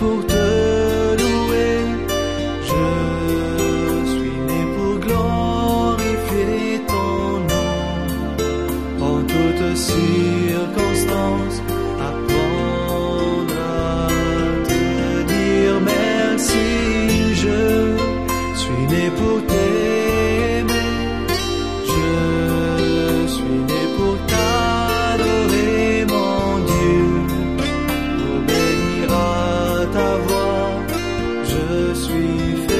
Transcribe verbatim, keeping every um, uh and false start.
pour te louer, je suis né pour glorifier ton nom. En toutes circonstances, apprendre à te dire merci. Je suis né pour t'aimer, je suis né pour t'adorer, mon Dieu, obéir à ta voix. Je suis fait